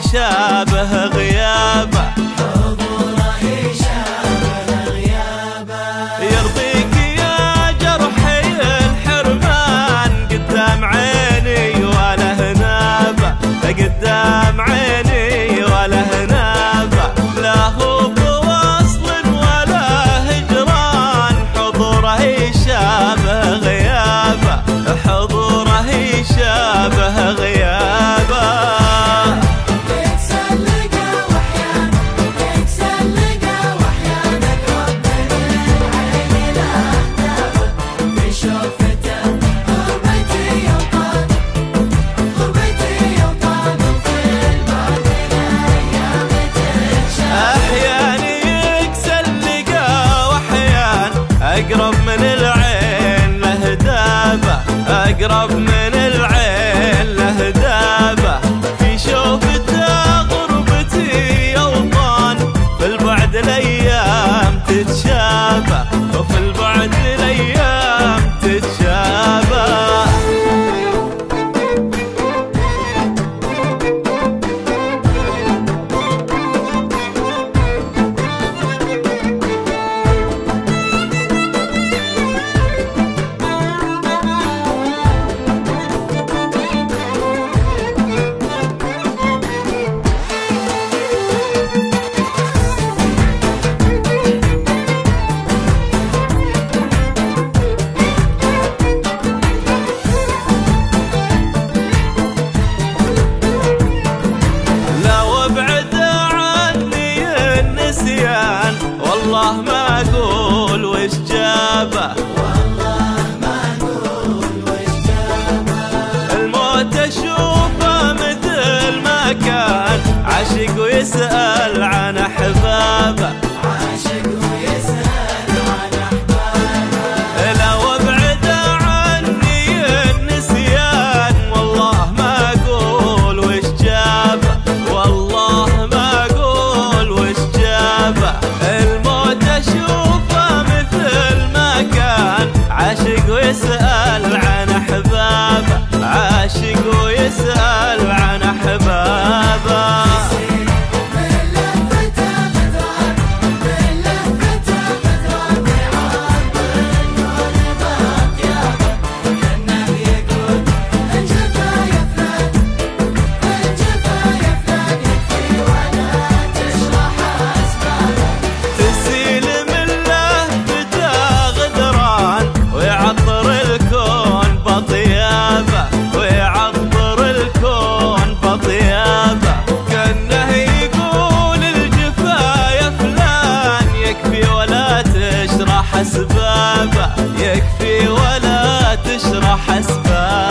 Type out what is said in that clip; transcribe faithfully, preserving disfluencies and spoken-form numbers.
يشابه غيابه، حضوره يشابه غيابه. يرضيك يا جرحي الحرمان قدام عيني ولا هنابه، قدام عيني ولا هنابه. لا هو بوصل ولا هجران، حضوره يشابه غيابه، حضوره يشابه غيابه. يتسلقه وحيان يتسلقه وحيانك ربنا العين لاهدافه، في شوفته غربتي يوطان غربتي يوطان، وفي البعد الايام تتشاف. احيان يتسلقه وحيان اقرب من العين لهدابه، اقرب من العين لهدابه. في شوفته غربتي يوطان، في البعد الايام تتشابه، وفي البعد الايام تتشابه. والله ما اقول وش جابه، والله ما اقول وش جابه. الموت اشوفه مثل ما كان عاشق ويسأل عن احبابه، عاشق ويسأل عن احبابه. لو ابعد عني النسيان والله ما اقول وش جابه، والله ما اقول وش جابه. الموت اشوفه مثل ما كان عاشق ويسأل عن احبابه، عاشق ويسأل عن احبابه. من لهفته غدران من لهفته غدران، يعبر الكون باطيابه، كأنه يقول الجفا يا فلان الجفا يا فلان، يكفي ولا تشرح اسبابه. تسيل من لهفته غدران ويعطر الكون بطيابه، ويعطر الكون بطيابه. كأنه يقول الجفا يا فلان، يكفي ولا تشرح اسبابه، يكفي ولا تشرح اسبابه.